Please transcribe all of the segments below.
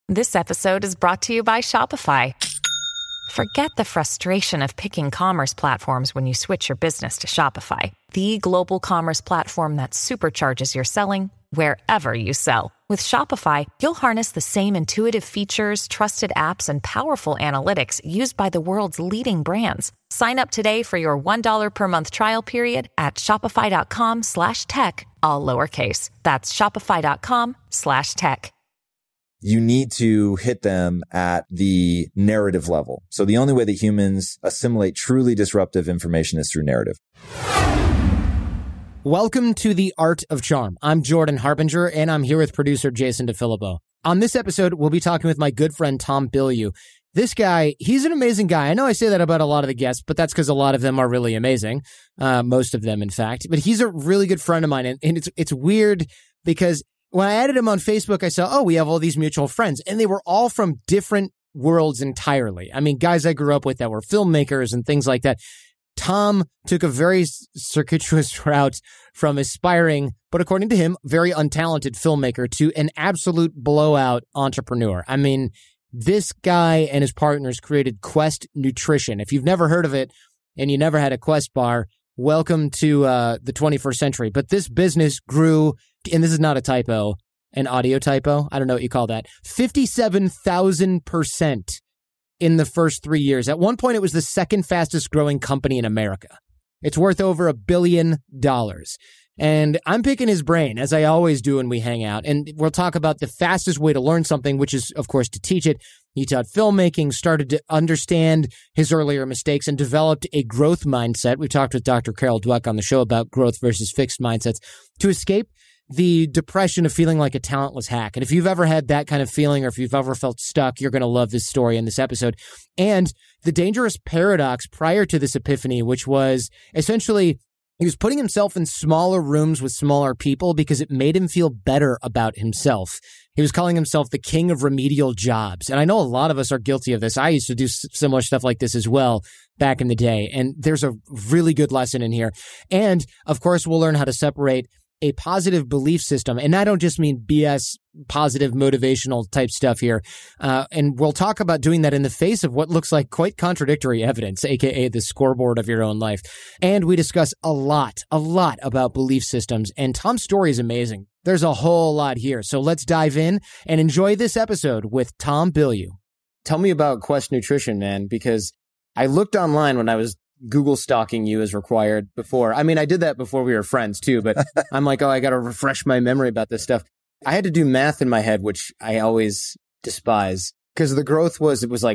This episode is brought to you by Shopify. Forget the frustration of picking commerce platforms when you switch your business to Shopify, the global commerce platform that supercharges your selling wherever you sell. With Shopify, you'll harness the same intuitive features, trusted apps, and powerful analytics used by the world's leading brands. Sign up today for your $1 per month trial period at shopify.com/tech, all lowercase. That's shopify.com/tech. You need to hit them at the narrative level. So the only way that humans assimilate truly disruptive information is through narrative. Welcome to The Art of Charm. I'm Jordan Harbinger, and I'm here with producer Jason DeFilippo. On this episode, we'll be talking with my good friend Tom Bilyeu. This guy, he's an amazing guy. I know I say that about a lot of the guests, but that's because a lot of them are really amazing. Most of them, in fact. But he's a really good friend of mine, and it's weird because when I added him on Facebook, I saw, we have all these mutual friends, and they were all from different worlds entirely. I mean, guys I grew up with that were filmmakers and things like that. Tom took a very circuitous route from aspiring, but according to him, very untalented filmmaker to an absolute blowout entrepreneur. I mean, this guy and his partners created Quest Nutrition. If you've never heard of it and you never had a Quest bar, welcome to the 21st century. But this business grew, and this is not a typo, an audio typo. I don't know what you call that. 57,000% in the first 3 years. At one point, it was the second fastest growing company in America. It's worth over $1 billion. And I'm picking his brain, as I always do when we hang out. And we'll talk about the fastest way to learn something, which is, of course, to teach it. He taught filmmaking, started to understand his earlier mistakes, and developed a growth mindset. We talked with Dr. Carol Dweck on the show about growth versus fixed mindsets to escape the depression of feeling like a talentless hack. And if you've ever had that kind of feeling, or if you've ever felt stuck, you're going to love this story in this episode. And the dangerous paradox prior to this epiphany, which was essentially he was putting himself in smaller rooms with smaller people because it made him feel better about himself. He was calling himself the king of remedial jobs. And I know a lot of us are guilty of this. I used to do similar stuff like this as well back in the day. And there's a really good lesson in here. And of course, we'll learn how to separate a positive belief system. And I don't just mean BS, positive motivational type stuff here. And we'll talk about doing that in the face of what looks like quite contradictory evidence, aka the scoreboard of your own life. And we discuss a lot about belief systems. And Tom's story is amazing. There's a whole lot here. So let's dive in and enjoy this episode with Tom Bilyeu. Tell me about Quest Nutrition, man, because I looked online when I was Google stalking you as required before. I mean, I did that before we were friends too, but I'm like, I got to refresh my memory about this stuff. I had to do math in my head, which I always despise, because the growth was like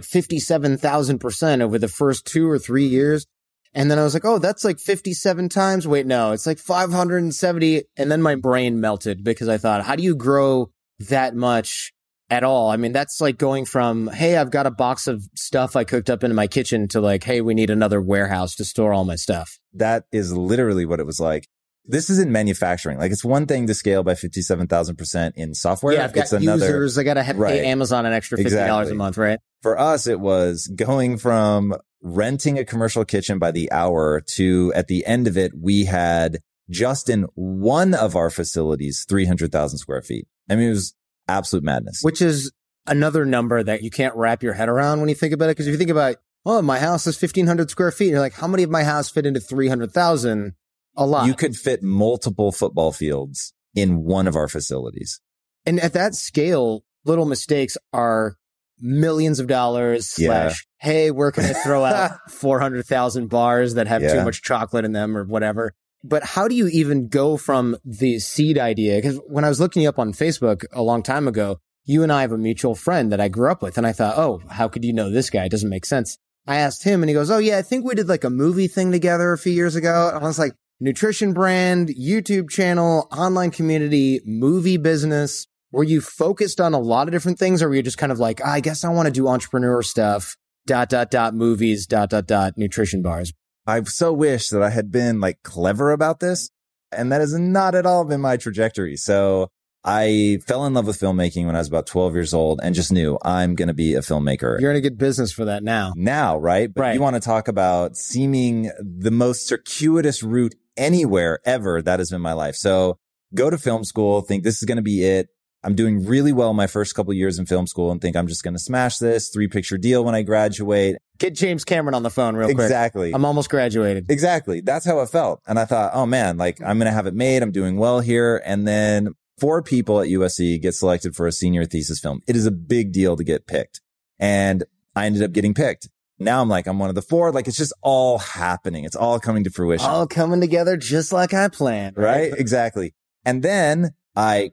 57,000% over the first 2 or 3 years. And then I was like, that's like 57 times. Wait, no, it's like 570. And then my brain melted because I thought, how do you grow that much at all? I mean, that's like going from, hey, I've got a box of stuff I cooked up in my kitchen to like, hey, we need another warehouse to store all my stuff. That is literally what it was like. This is in manufacturing. Like, it's one thing to scale by 57,000% in software. Yeah, I've got users. I got to pay Amazon an extra $50 a month, right? For us, it was going from renting a commercial kitchen by the hour to, at the end of it, we had just in one of our facilities, 300,000 square feet. I mean, it was absolute madness. Which is another number that you can't wrap your head around when you think about it. Because if you think about, my house is 1,500 square feet. You're like, how many of my house fit into 300,000? A lot. You could fit multiple football fields in one of our facilities. And at that scale, little mistakes are millions of dollars / hey, where can I throw out 400,000 bars that have too much chocolate in them or whatever. But how do you even go from the seed idea? Because when I was looking you up on Facebook a long time ago, you and I have a mutual friend that I grew up with. And I thought, how could you know this guy? It doesn't make sense. I asked him and he goes, I think we did like a movie thing together a few years ago. And I was like, nutrition brand, YouTube channel, online community, movie business. Were you focused on a lot of different things, or were you just kind of like, I guess I want to do entrepreneur stuff, ... movies, ... nutrition bars? I so wish that I had been like clever about this, and that has not at all been my trajectory. So I fell in love with filmmaking when I was about 12 years old and just knew I'm going to be a filmmaker. You're in a good business for that now. Now, right? But you want to talk about seeming the most circuitous route anywhere ever. That has been my life. So go to film school, think this is going to be it. I'm doing really well my first couple of years in film school and think I'm just going to smash this 3-picture deal when I graduate. Get James Cameron on the phone real quick. Exactly. I'm almost graduated. Exactly. That's how it felt. And I thought, oh man, like I'm going to have it made. I'm doing well here. And then 4 people at USC get selected for a senior thesis film. It is a big deal to get picked. And I ended up getting picked. Now I'm like, I'm one of the 4. Like it's just all happening. It's all coming to fruition. All coming together just like I planned. Right? Exactly. And then I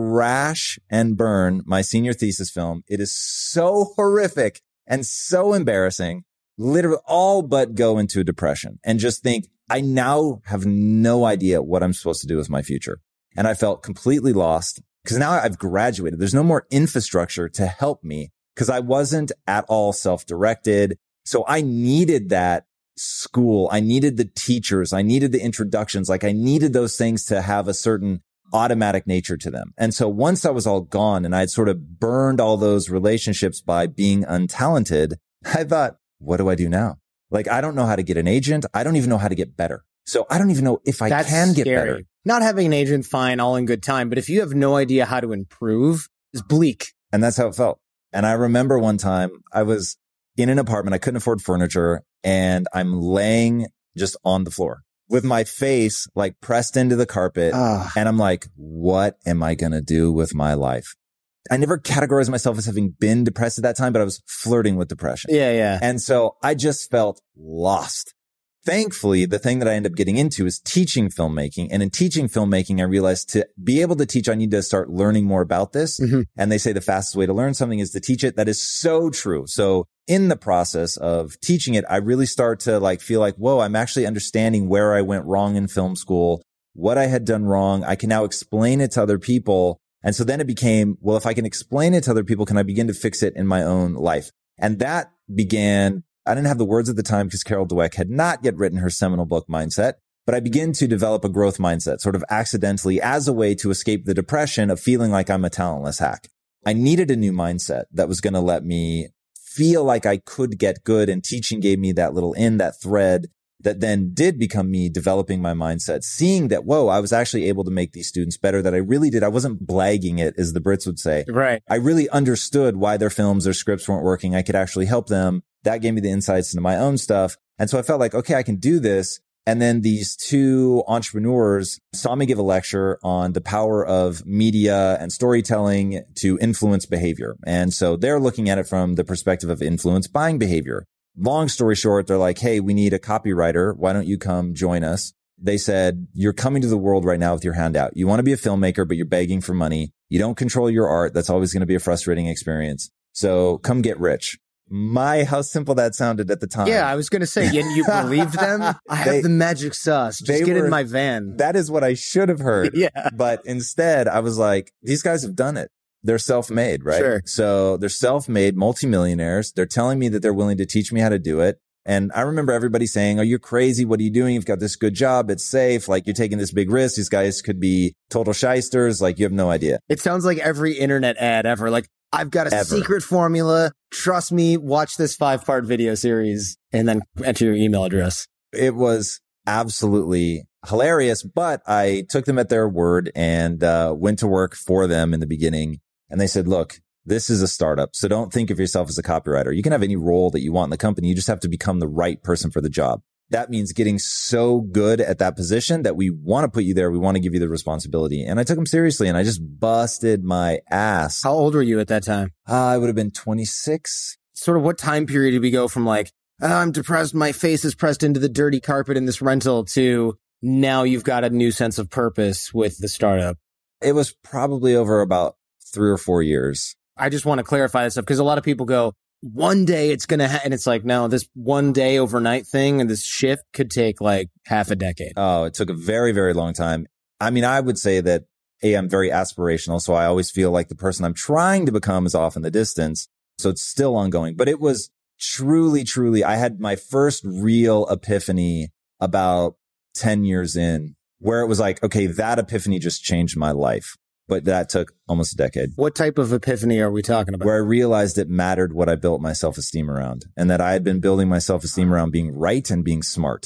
crash and burn my senior thesis film. It is so horrific and so embarrassing, literally all but go into a depression and just think I now have no idea what I'm supposed to do with my future. And I felt completely lost because now I've graduated. There's no more infrastructure to help me because I wasn't at all self-directed. So I needed that school. I needed the teachers. I needed the introductions. Like I needed those things to have a certain automatic nature to them. And so once I was all gone and I'd sort of burned all those relationships by being untalented, I thought, what do I do now? Like, I don't know how to get an agent. I don't even know how to get better. So I don't even know if I can get better. Not having an agent, fine, all in good time. But if you have no idea how to improve, it's bleak. And that's how it felt. And I remember one time I was in an apartment. I couldn't afford furniture and I'm laying just on the floor with my face like pressed into the carpet. And I'm like, what am I going to do with my life? I never categorized myself as having been depressed at that time, but I was flirting with depression. Yeah. And so I just felt lost. Thankfully, the thing that I ended up getting into is teaching filmmaking. And in teaching filmmaking, I realized to be able to teach, I need to start learning more about this. Mm-hmm. And they say the fastest way to learn something is to teach it. That is so true. So in the process of teaching it, I really start to like feel like, whoa, I'm actually understanding where I went wrong in film school, what I had done wrong. I can now explain it to other people. And so then it became, well, if I can explain it to other people, can I begin to fix it in my own life? And that began, I didn't have the words at the time because Carol Dweck had not yet written her seminal book, Mindset, but I began to develop a growth mindset sort of accidentally as a way to escape the depression of feeling like I'm a talentless hack. I needed a new mindset that was going to let me feel like I could get good, and teaching gave me that little that thread that then did become me developing my mindset, seeing that, whoa, I was actually able to make these students better, that I really did. I wasn't blagging it, as the Brits would say. Right. I really understood why their films, their scripts weren't working. I could actually help them. That gave me the insights into my own stuff. And so I felt like, okay, I can do this. And then these 2 entrepreneurs saw me give a lecture on the power of media and storytelling to influence behavior. And so they're looking at it from the perspective of influence buying behavior. Long story short, they're like, hey, we need a copywriter. Why don't you come join us? They said, you're coming to the world right now with your hand out. You want to be a filmmaker, but you're begging for money. You don't control your art. That's always going to be a frustrating experience. So come get rich. How simple that sounded at the time. Yeah, I was going to say, and you believed them? I have the magic sauce. Just get in my van. That is what I should have heard. Yeah. But instead, I was like, these guys have done it. They're self-made, right? Sure. So they're self-made multimillionaires. They're telling me that they're willing to teach me how to do it. And I remember everybody saying, oh, you're crazy. What are you doing? You've got this good job. It's safe. Like, you're taking this big risk. These guys could be total shysters. Like, you have no idea. It sounds like every internet ad ever. Like, I've got a secret formula. Trust me. Watch this 5-part video series and then enter your email address. It was absolutely hilarious, but I took them at their word and went to work for them in the beginning. And they said, look, this is a startup, so don't think of yourself as a copywriter. You can have any role that you want in the company. You just have to become the right person for the job. That means getting so good at that position that we want to put you there. We want to give you the responsibility. And I took them seriously and I just busted my ass. How old were you at that time? I would have been 26. Sort of what time period did we go from like, I'm depressed, my face is pressed into the dirty carpet in this rental, to now you've got a new sense of purpose with the startup? It was probably over about 3 or 4 years. I just want to clarify this stuff because a lot of people go, one day it's going to and it's like, no, this one day overnight thing and this shift could take like half a decade. Oh, it took a very, very long time. I mean, I would say that I'm very aspirational. So I always feel like the person I'm trying to become is off in the distance. So it's still ongoing, but it was truly, I had my first real epiphany about 10 years in, where it was like, okay, that epiphany just changed my life. But that took almost a decade. What type of epiphany are we talking about? Where I realized it mattered what I built my self-esteem around, and that I had been building my self-esteem around being right and being smart.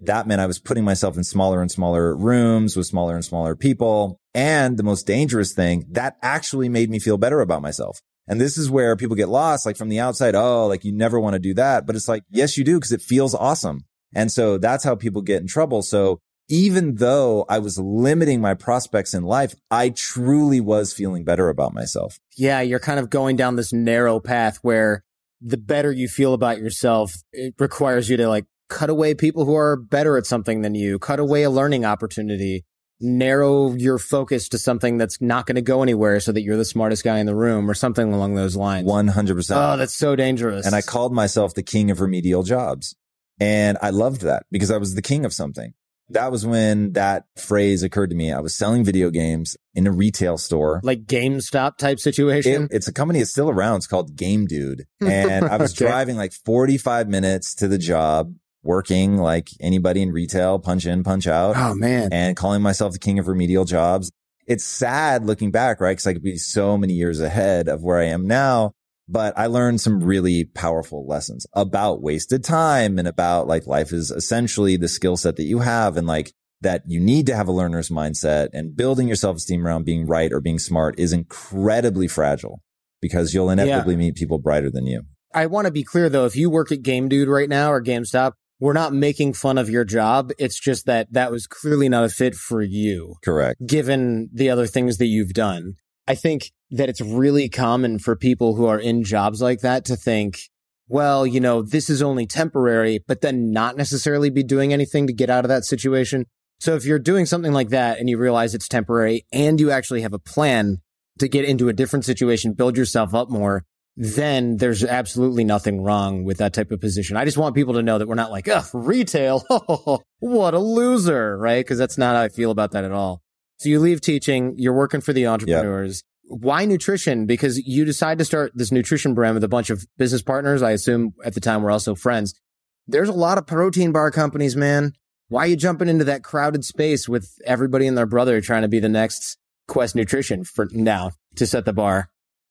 that meant I was putting myself in smaller and smaller rooms with smaller and smaller people. And the most dangerous thing, that actually made me feel better about myself. And this is where people get lost, like from the outside. Oh, like you never want to do that. But it's like, yes, you do, because it feels awesome. And so that's how people get in trouble. So even though I was limiting my prospects in life, I truly was feeling better about myself. Yeah, you're kind of going down this narrow path where the better you feel about yourself, it requires you to like cut away people who are better at something than you, cut away a learning opportunity, narrow your focus to something that's not going to go anywhere so that you're the smartest guy in the room or something along those lines. 100%. Oh, that's so dangerous. And I called myself the king of remedial jobs. And I loved that because I was the king of something. That was when that phrase occurred to me. I was selling video games in a retail store. Like GameStop type situation? It's a company that's still around. It's called Game Dude. And I was driving like 45 minutes to the job, working like anybody in retail, punch in, punch out. Oh, man. And calling myself the king of remedial jobs. It's sad looking back, right? Because I could be so many years ahead of where I am now. But I learned some really powerful lessons about wasted time and about like life is essentially the skill set that you have and like that you need to have a learner's mindset, and building your self-esteem around being right or being smart is incredibly fragile because you'll inevitably meet people brighter than you. I want to be clear though, if you work at Game Dude right now or GameStop, we're not making fun of your job. It's just that that was clearly not a fit for you. Correct. Given the other things that you've done. I think that it's really common for people who are in jobs like that to think, well, you know, this is only temporary, but then not necessarily be doing anything to get out of that situation. So if you're doing something like that and you realize it's temporary and you actually have a plan to get into a different situation, build yourself up more, then there's absolutely nothing wrong with that type of position. I just want people to know that we're not like, ugh, retail, what a loser, right? Because that's not how I feel about that at all. So you leave teaching, you're working for the entrepreneurs. Yep. Why nutrition? Because you decide to start this nutrition brand with a bunch of business partners. I assume at the time we're also friends. There's a lot of protein bar companies, man. Why are you jumping into that crowded space with everybody and their brother trying to be the next Quest Nutrition for now to set the bar?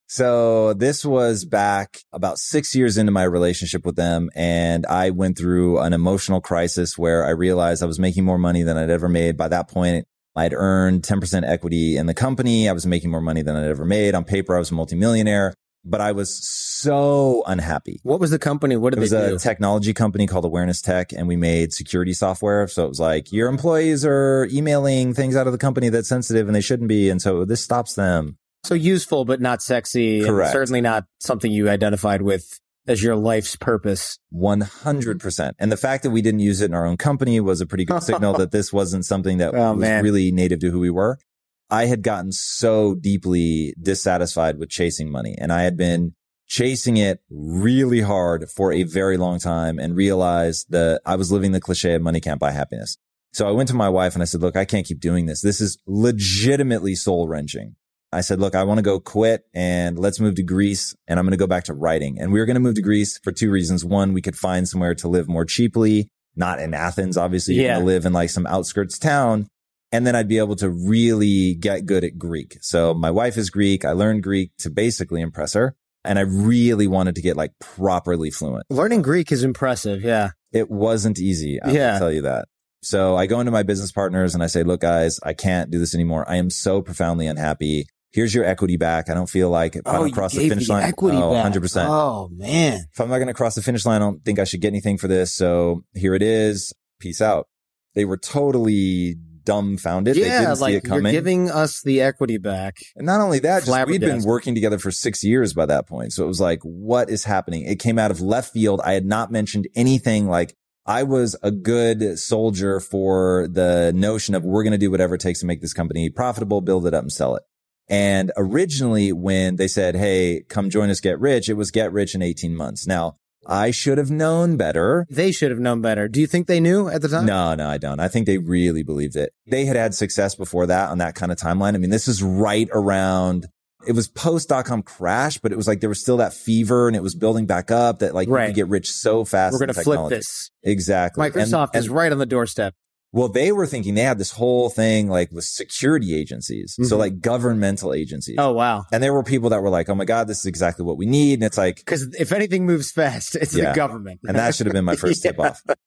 So this was back about 6 years into my relationship with them. And I went through an emotional crisis where I realized I was making more money than I'd ever made. By that point, I'd earned 10% equity in the company. I was making more money than I'd ever made. On paper, I was a multimillionaire, but I was so unhappy. What was the company? What did they do? It was a technology company called Awareness Tech, and we made security software. So it was like, your employees are emailing things out of the company that's sensitive and they shouldn't be. And so this stops them. So useful, but not sexy. Correct. And certainly not something you identified with as your life's purpose. 100%. And the fact that we didn't use it in our own company was a pretty good signal that this wasn't something that was really native to who we were. I had gotten so deeply dissatisfied with chasing money, and I had been chasing it really hard for a very long time and realized that I was living the cliche of money can't buy happiness. So I went to my wife and I said, look, I can't keep doing this. This is legitimately soul wrenching. I said, look, I want to go quit and let's move to Greece, and I'm going to go back to writing. And we were going to move to Greece for two reasons. One, we could find somewhere to live more cheaply, not in Athens. Obviously, you're going to live in like some outskirts town. And then I'd be able to really get good at Greek. So my wife is Greek. I learned Greek to basically impress her. And I really wanted to get like properly fluent. Learning Greek is impressive. Yeah. It wasn't easy. I will tell you that. So I go into my business partners and I say, look, guys, I can't do this anymore. I am so profoundly unhappy. Here's your equity back. I don't feel like if I don't cross the finish line. Equity back. 100%. Oh, man. If I'm not going to cross the finish line, I don't think I should get anything for this. So here it is. Peace out. They were totally dumbfounded. They didn't see it coming. You're giving us the equity back. And not only that, just we'd been working together for 6 years by that point. So it was like, what is happening? It came out of left field. I had not mentioned anything. Like, I was a good soldier for the notion of we're going to do whatever it takes to make this company profitable, build it up and sell it. And originally when they said, hey, come join us, get rich, it was get rich in 18 months. Now, I should have known better. They should have known better. Do you think they knew at the time? No, I don't. I think they really believed it. They had success before that on that kind of timeline. I mean, this is right around, it was post.com crash, but it was like there was still that fever and it was building back up that like you could get rich so fast. We're going to flip this. Exactly. Microsoft is right on the doorstep. Well, they were thinking they had this whole thing like with security agencies. Mm-hmm. So like governmental agencies. Oh, wow. And there were people that were like, oh my God, this is exactly what we need. And it's like, because if anything moves fast, it's the government. And that should have been my first tip off.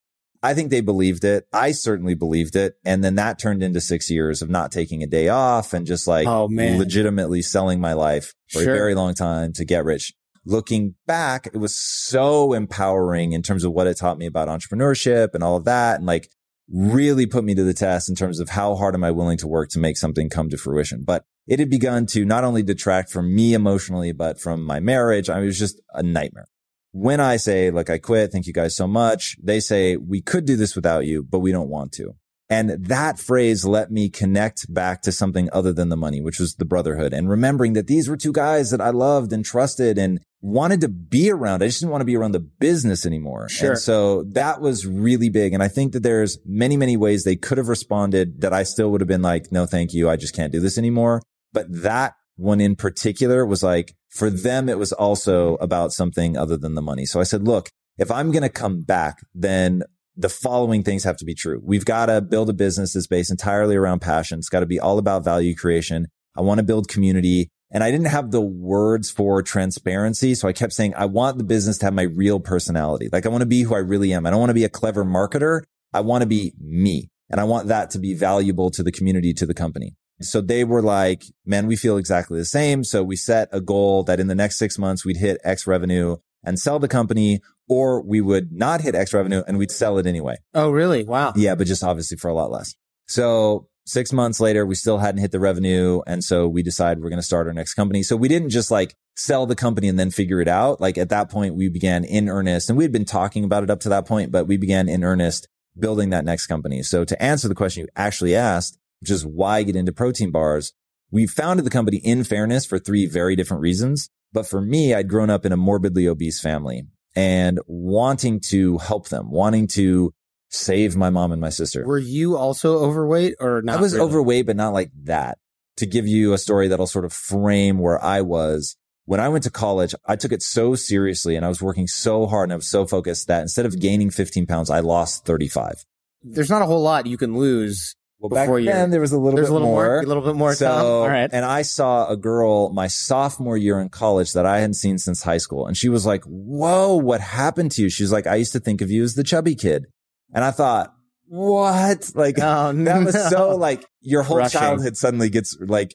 I think they believed it. I certainly believed it. And then that turned into 6 years of not taking a day off and just like legitimately selling my life for a very long time to get rich. Looking back, it was so empowering in terms of what it taught me about entrepreneurship and all of that. And like really put me to the test in terms of how hard am I willing to work to make something come to fruition. But it had begun to not only detract from me emotionally, but from my marriage. I mean, it was just a nightmare. When I say, like, I quit, thank you guys so much, they say, we could do this without you, but we don't want to. And that phrase let me connect back to something other than the money, which was the brotherhood. And remembering that these were two guys that I loved and trusted and wanted to be around. I just didn't want to be around the business anymore. Sure. And so that was really big. And I think that there's many, many ways they could have responded that I still would have been like, no, thank you. I just can't do this anymore. But that one in particular was like, for them, it was also about something other than the money. So I said, look, if I'm going to come back, then the following things have to be true. We've got to build a business that's based entirely around passion. It's got to be all about value creation. I want to build community. And I didn't have the words for transparency. So I kept saying, I want the business to have my real personality. Like I want to be who I really am. I don't want to be a clever marketer. I want to be me. And I want that to be valuable to the community, to the company. So they were like, man, we feel exactly the same. So we set a goal that in the next 6 months, we'd hit X revenue and sell the company, or we would not hit X revenue and we'd sell it anyway. Oh, really? Wow. Yeah, but just obviously for a lot less. So 6 months later, we still hadn't hit the revenue. And so we decided we're going to start our next company. So we didn't just like sell the company and then figure it out. Like at that point, we began in earnest, and we had been talking about it up to that point, but we began in earnest building that next company. So to answer the question you actually asked, which is why get into protein bars, we founded the company in fairness for 3 very different reasons. But for me, I'd grown up in a morbidly obese family and wanting to help them, wanting to save my mom and my sister. Were you also overweight or not? I was overweight, but not like that. To give you a story that'll sort of frame where I was, when I went to college, I took it so seriously and I was working so hard and I was so focused that instead of gaining 15 pounds, I lost 35. There's not a whole lot you can lose. Well, back then there was a little bit more. A little bit more. So, all right. And I saw a girl my sophomore year in college that I hadn't seen since high school. And she was like, whoa, what happened to you? She was like, I used to think of you as the chubby kid. And I thought, what? Like, that was so like your whole childhood suddenly gets like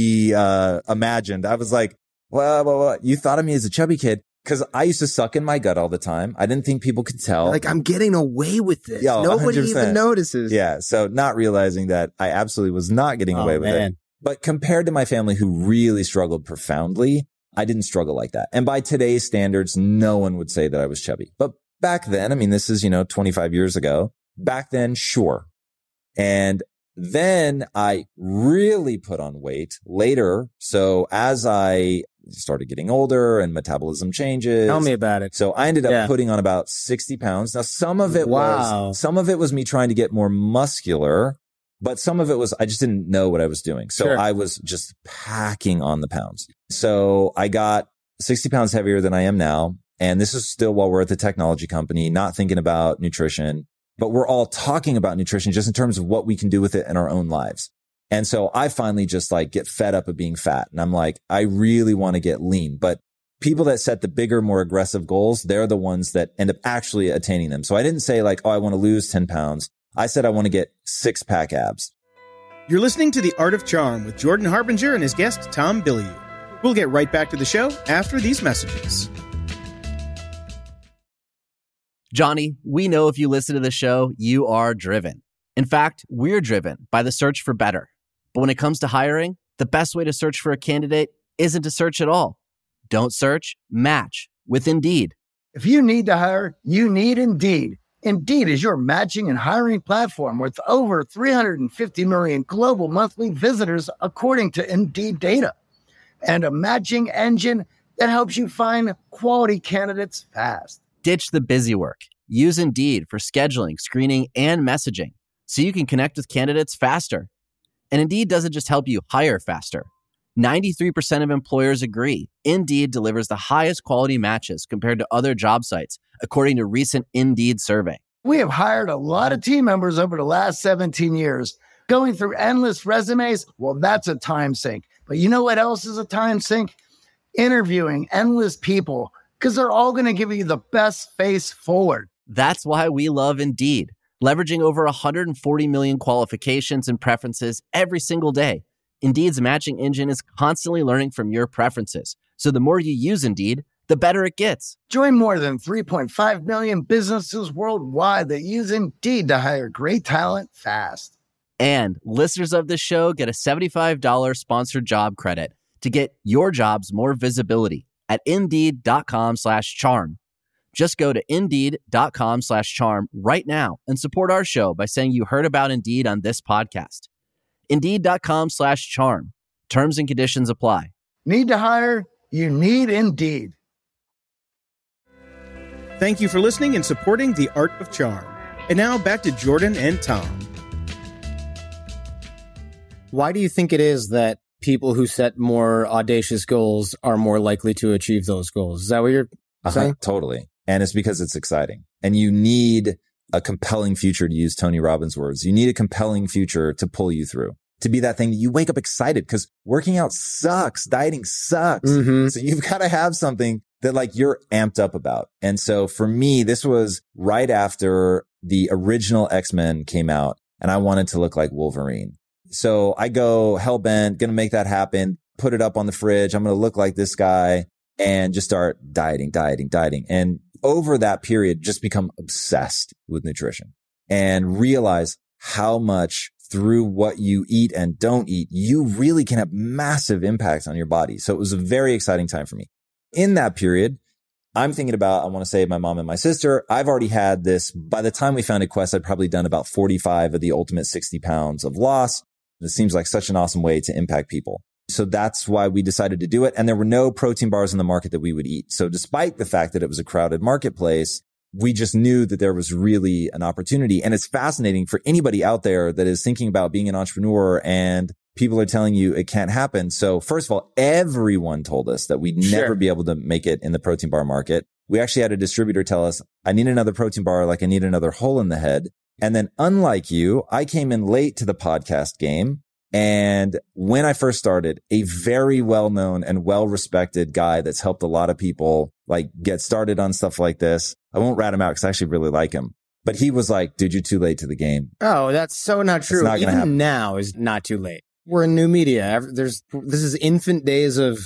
imagined. I was like, well, you thought of me as a chubby kid. Because I used to suck in my gut all the time. I didn't think people could tell. Like, I'm getting away with this. Yo, nobody 100%. Even notices. Yeah. So not realizing that I absolutely was not getting away with it. But compared to my family who really struggled profoundly, I didn't struggle like that. And by today's standards, no one would say that I was chubby. But back then, I mean, this is, 25 years ago. Back then, sure. And then I really put on weight later. So as I started getting older and metabolism changes. Tell me about it. So I ended up putting on about 60 pounds. Now, some of it was me trying to get more muscular, but some of it was, I just didn't know what I was doing. So I was just packing on the pounds. So I got 60 pounds heavier than I am now. And this is still while we're at the technology company, not thinking about nutrition, but we're all talking about nutrition just in terms of what we can do with it in our own lives. And so I finally just like get fed up of being fat. And I'm like, I really want to get lean. But people that set the bigger, more aggressive goals, they're the ones that end up actually attaining them. So I didn't say like, oh, I want to lose 10 pounds. I said, I want to get 6-pack abs. You're listening to The Art of Charm with Jordan Harbinger and his guest, Tom Bilyeu. We'll get right back to the show after these messages. Johnny, we know if you listen to the show, you are driven. In fact, we're driven by the search for better. But when it comes to hiring, the best way to search for a candidate isn't to search at all. Don't search, match with Indeed. If you need to hire, you need Indeed. Indeed is your matching and hiring platform with over 350 million global monthly visitors, according to Indeed data. And a matching engine that helps you find quality candidates fast. Ditch the busy work. Use Indeed for scheduling, screening, and messaging so you can connect with candidates faster. And Indeed doesn't just help you hire faster. 93% of employers agree Indeed delivers the highest quality matches compared to other job sites, according to a recent Indeed survey. We have hired a lot of team members over the last 17 years. Going through endless resumes, well, that's a time sink. But you know what else is a time sink? Interviewing endless people, because they're all going to give you the best face forward. That's why we love Indeed. Leveraging over 140 million qualifications and preferences every single day, Indeed's matching engine is constantly learning from your preferences. So the more you use Indeed, the better it gets. Join more than 3.5 million businesses worldwide that use Indeed to hire great talent fast. And listeners of this show get a $75 sponsored job credit to get your jobs more visibility at Indeed.com/charm. Just go to Indeed.com/charm right now and support our show by saying you heard about Indeed on this podcast. Indeed.com/charm. Terms and conditions apply. Need to hire? You need Indeed. Thank you for listening and supporting The Art of Charm. And now back to Jordan and Tom. Why do you think it is that people who set more audacious goals are more likely to achieve those goals? Is that what you're saying? Totally. And it's because it's exciting. And you need a compelling future, to use Tony Robbins' words. You need a compelling future to pull you through, to be that thing that you wake up excited, because working out sucks. Dieting sucks. Mm-hmm. So you've got to have something that like you're amped up about. And so for me, this was right after the original X-Men came out and I wanted to look like Wolverine. So I go hellbent, going to make that happen, put it up on the fridge. I'm going to look like this guy and just start dieting. And over that period, just become obsessed with nutrition and realize how much through what you eat and don't eat, you really can have massive impacts on your body. So it was a very exciting time for me. In that period, I'm thinking about, I want to save my mom and my sister. I've already had this. By the time we founded Quest, I'd probably done about 45 of the ultimate 60 pounds of loss. It seems like such an awesome way to impact people. So that's why we decided to do it. And there were no protein bars in the market that we would eat. So despite the fact that it was a crowded marketplace, we just knew that there was really an opportunity. And it's fascinating for anybody out there that is thinking about being an entrepreneur and people are telling you it can't happen. So first of all, everyone told us that we'd never be able to make it in the protein bar market. We actually had a distributor tell us, I need another protein bar like I need another hole in the head. And then unlike you, I came in late to the podcast game. And when I first started, a very well-known and well-respected guy that's helped a lot of people like get started on stuff like this. I won't rat him out because I actually really like him. But he was like, dude, you're too late to the game. Oh, that's so not true. Not Even now is not too late. We're in new media. This is infant days of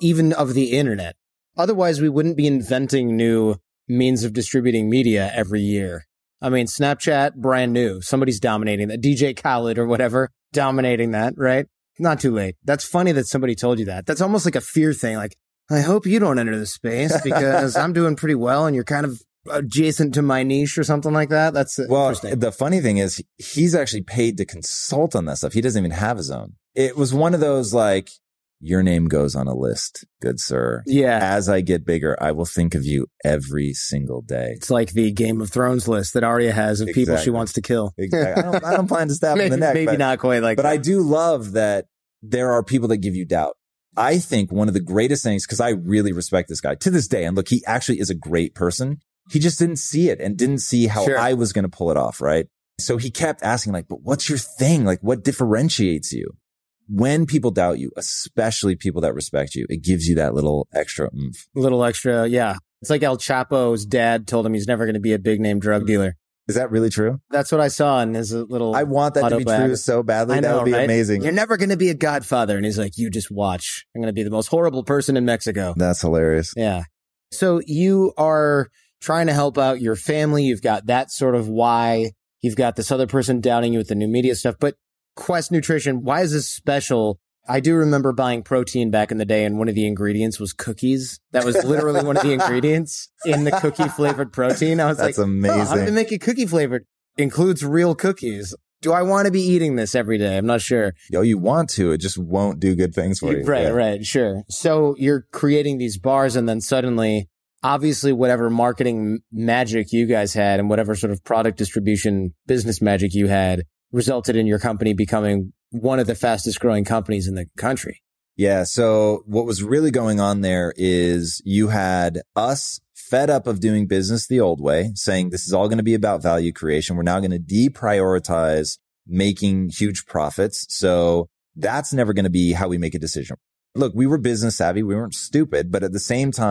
the internet. Otherwise, we wouldn't be inventing new means of distributing media every year. I mean, Snapchat, brand new. Somebody's dominating that. DJ Khaled or whatever, dominating that, right? Not too late. That's funny that somebody told you that. That's almost like a fear thing. Like, I hope you don't enter the space because I'm doing pretty well and you're kind of adjacent to my niche or something like that. That's interesting. The funny thing is he's actually paid to consult on that stuff. He doesn't even have his own. It was one of those like, your name goes on a list, good sir. Yeah. As I get bigger, I will think of you every single day. It's like the Game of Thrones list that Arya has of people she wants to kill. Exactly. I don't plan to stab in the neck. Maybe not quite like that. But I do love that there are people that give you doubt. I think one of the greatest things, because I really respect this guy to this day, and look, he actually is a great person. He just didn't see it and didn't see how I was going to pull it off, right? So he kept asking like, but what's your thing? Like, what differentiates you? When people doubt you, especially people that respect you, it gives you that little extra oomph. Little extra, yeah. It's like El Chapo's dad told him he's never going to be a big name drug dealer. Is that really true? That's what I saw in his little I want that to be true so badly. That would be amazing. You're never going to be a godfather. And he's like, you just watch. I'm going to be the most horrible person in Mexico. That's hilarious. Yeah. So you are trying to help out your family. You've got that sort of why. You've got this other person doubting you with the new media stuff. But Quest Nutrition, why is this special? I do remember buying protein back in the day, and one of the ingredients was cookies. That was literally one of the ingredients in the cookie flavored protein. I was That's amazing. How did they make it cookie flavored? Includes real cookies. Do I want to be eating this every day? I'm not sure. Yo, you want to, it just won't do good things for you. Right, sure. So you're creating these bars, and then suddenly, obviously, whatever marketing magic you guys had and whatever sort of product distribution business magic you had resulted in your company becoming one of the fastest growing companies in the country. Yeah. So what was really going on there is you had us fed up of doing business the old way, saying this is all going to be about value creation. We're now going to deprioritize making huge profits. So that's never going to be how we make a decision. Look, we were business savvy. We weren't stupid, but at the same time,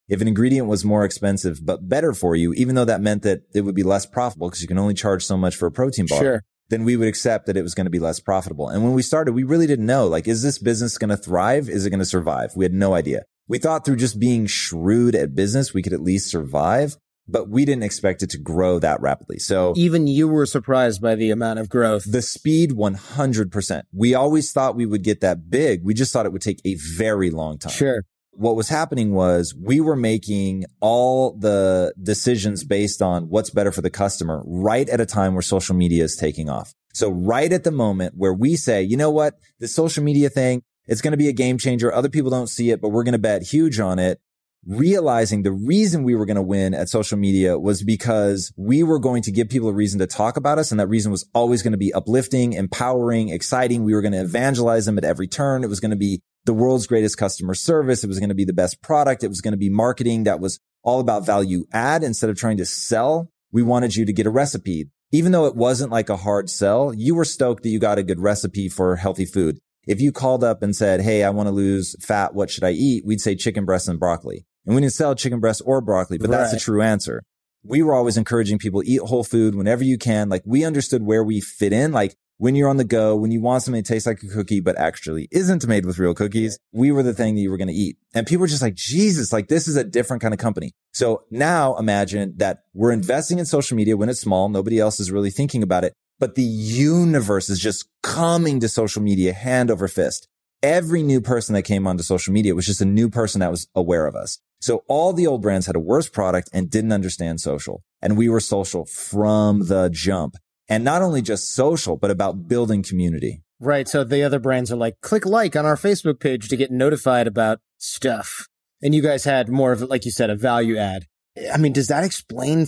If an ingredient was more expensive but better for you, even though that meant that it would be less profitable because you can only charge so much for a protein bar, Sure. then we would accept that it was going to be less profitable. And when we started, we really didn't know, like, is this business going to thrive? Is it going to survive? We had no idea. We thought through just being shrewd at business, we could at least survive, but we didn't expect it to grow that rapidly. So even you were surprised by the amount of growth. The speed, 100%. We always thought we would get that big. We just thought it would take a very long time. Sure. What was happening was we were making all the decisions based on what's better for the customer right at a time where social media is taking off. So right at the moment where we say, you know what, the social media thing, it's going to be a game changer. Other people don't see it, but we're going to bet huge on it. Realizing the reason we were going to win at social media was because we were going to give people a reason to talk about us. And that reason was always going to be uplifting, empowering, exciting. We were going to evangelize them at every turn. It was going to be the world's greatest customer service. It was going to be the best product. It was going to be marketing that was all about value add. Instead of trying to sell, we wanted you to get a recipe. Even though it wasn't like a hard sell, you were stoked that you got a good recipe for healthy food. If you called up and said, hey, I want to lose fat, what should I eat? We'd say chicken breast and broccoli. And we didn't sell chicken breast or broccoli, but that's the true answer. We were always encouraging people, eat whole food whenever you can. Like, we understood where we fit in. Like, when you're on the go, when you want something that tastes like a cookie, but actually isn't made with real cookies, we were the thing that you were going to eat. And people were just like, Jesus, like, this is a different kind of company. So now imagine that we're investing in social media when it's small. Nobody else is really thinking about it, but the universe is just coming to social media hand over fist. Every new person that came onto social media was just a new person that was aware of us. So all the old brands had a worse product and didn't understand social. And we were social from the jump. And not only just social, but about building community. Right. So the other brands are like, click like on our Facebook page to get notified about stuff. And you guys had more of, like you said, a value add. I mean, does that explain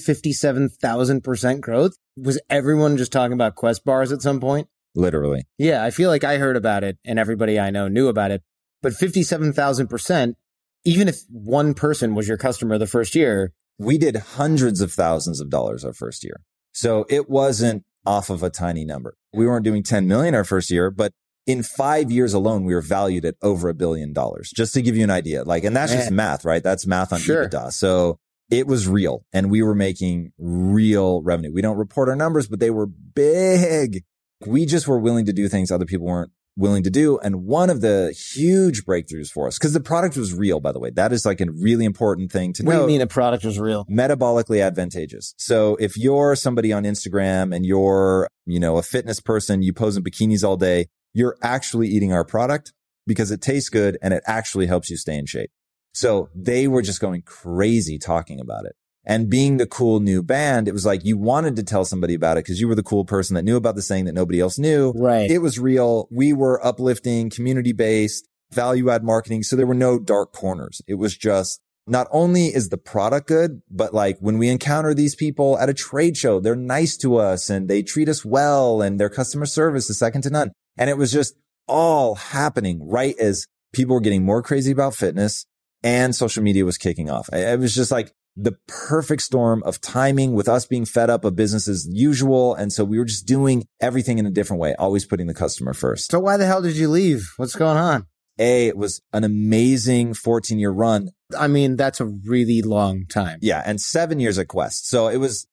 57,000% growth? Was everyone just talking about Quest bars at some point? Literally. Yeah, I feel like I heard about it and everybody I know knew about it. But 57,000%, even if one person was your customer the first year. We did hundreds of thousands of dollars our first year. So it wasn't off of a tiny number. We weren't doing 10 million our first year, but in 5 years alone, we were valued at over $1 billion, just to give you an idea. Like, and that's just math, right? That's math on EBITDA. So it was real and we were making real revenue. We don't report our numbers, but they were big. We just were willing to do things other people weren't willing to do. And one of the huge breakthroughs for us, because the product was real, by the way, that is like a really important thing to know. What do you mean a product was real? Metabolically advantageous. So if you're somebody on Instagram and you're, a fitness person, you pose in bikinis all day, you're actually eating our product because it tastes good and it actually helps you stay in shape. So they were just going crazy talking about it. And being the cool new band, it was like you wanted to tell somebody about it because you were the cool person that knew about this thing that nobody else knew. Right. It was real. We were uplifting, community-based, value-add marketing. So there were no dark corners. It was just, not only is the product good, but like when we encounter these people at a trade show, they're nice to us and they treat us well and their customer service is second to none. And it was just all happening right as people were getting more crazy about fitness and social media was kicking off. It was just like the perfect storm of timing with us being fed up of business as usual. And so we were just doing everything in a different way, always putting the customer first. So why the hell did you leave? What's going on? It was an amazing 14-year run. I mean, that's a really long time. Yeah. And 7 years at Quest. So it was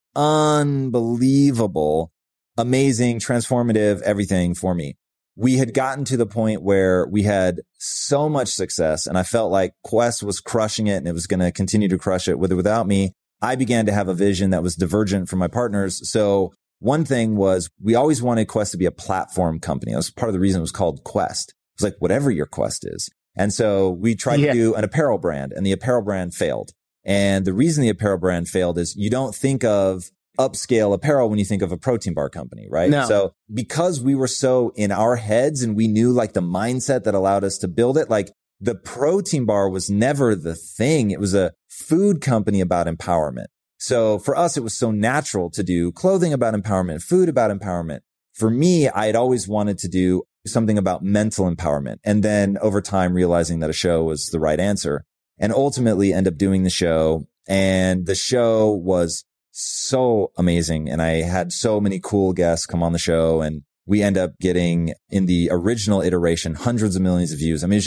unbelievable, amazing, transformative, everything for me. We had gotten to the point where we had so much success and I felt like Quest was crushing it and it was going to continue to crush it with or without me. I began to have a vision that was divergent from my partners. So one thing was we always wanted Quest to be a platform company. That was part of the reason it was called Quest. It was like whatever your Quest is. And so we tried to do an apparel brand and the apparel brand failed. And the reason the apparel brand failed is you don't think of upscale apparel when you think of a protein bar company, right? No. So because we were so in our heads and we knew like the mindset that allowed us to build it, like the protein bar was never the thing. It was a food company about empowerment. So for us, it was so natural to do clothing about empowerment, food about empowerment. For me, I had always wanted to do something about mental empowerment. And then over time, realizing that a show was the right answer and ultimately end up doing the show. And the show was so amazing. And I had so many cool guests come on the show and we end up getting in the original iteration, hundreds of millions of views. I mean, it's just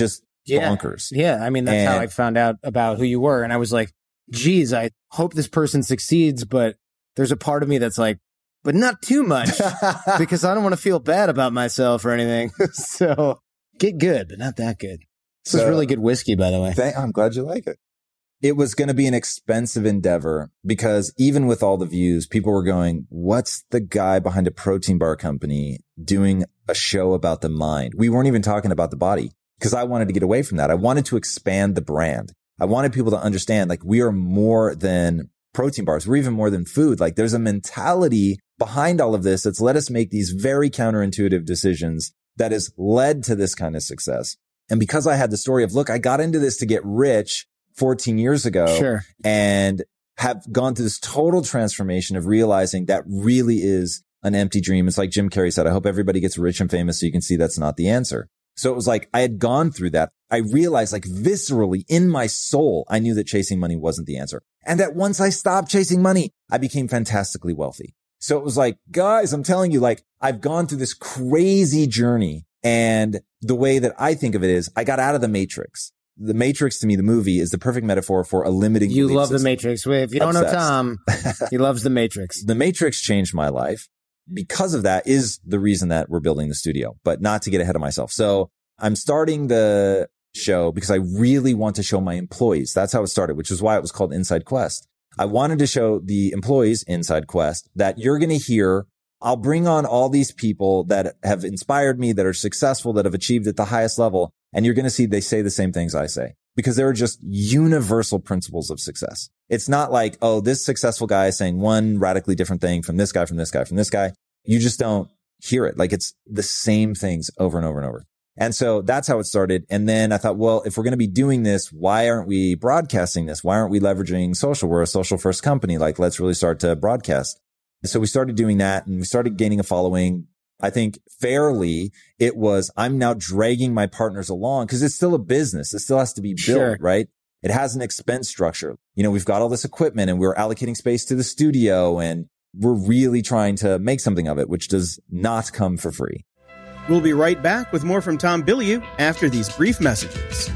bonkers. Yeah. I mean, that's how I found out about who you were. And I was like, geez, I hope this person succeeds, but there's a part of me that's like, but not too much because I don't want to feel bad about myself or anything. So get good, but not that good. This is really good whiskey, by the way. I'm glad you like it. It was going to be an expensive endeavor because even with all the views, people were going, what's the guy behind a protein bar company doing a show about the mind? We weren't even talking about the body because I wanted to get away from that. I wanted to expand the brand. I wanted people to understand, like, we are more than protein bars. We're even more than food. Like, there's a mentality behind all of this that's let us make these very counterintuitive decisions that has led to this kind of success. And because I had the story of, look, I got into this to get rich 14 years ago and have gone through this total transformation of realizing that really is an empty dream. It's like Jim Carrey said, I hope everybody gets rich and famous so you can see that's not the answer. So it was like I had gone through that. I realized, like, viscerally in my soul, I knew that chasing money wasn't the answer. And that once I stopped chasing money, I became fantastically wealthy. So it was like, guys, I'm telling you, like, I've gone through this crazy journey. And the way that I think of it is I got out of the Matrix. The Matrix, to me, the movie, is the perfect metaphor for a limiting belief love system. The Matrix. If you don't know Tom, he loves The Matrix. The Matrix changed my life. Because of that is the reason that we're building the studio, but not to get ahead of myself. So I'm starting the show because I really want to show my employees. That's how it started, which is why it was called Inside Quest. I wanted to show the employees inside Quest that you're going to hear. I'll bring on all these people that have inspired me, that are successful, that have achieved at the highest level. And you're going to see they say the same things I say because there are just universal principles of success. It's not like, oh, this successful guy is saying one radically different thing from this guy, from this guy, from this guy. You just don't hear it. Like, it's the same things over and over and over. And so that's how it started. And then I thought, well, if we're going to be doing this, why aren't we broadcasting this? Why aren't we leveraging social? We're a social first company. Like, let's really start to broadcast. So we started doing that and we started gaining a following. I think fairly, it was, I'm now dragging my partners along because it's still a business. It still has to be built, right? It has an expense structure. You know, we've got all this equipment and we're allocating space to the studio and we're really trying to make something of it, which does not come for free. We'll be right back with more from Tom Bilyeu after these brief messages.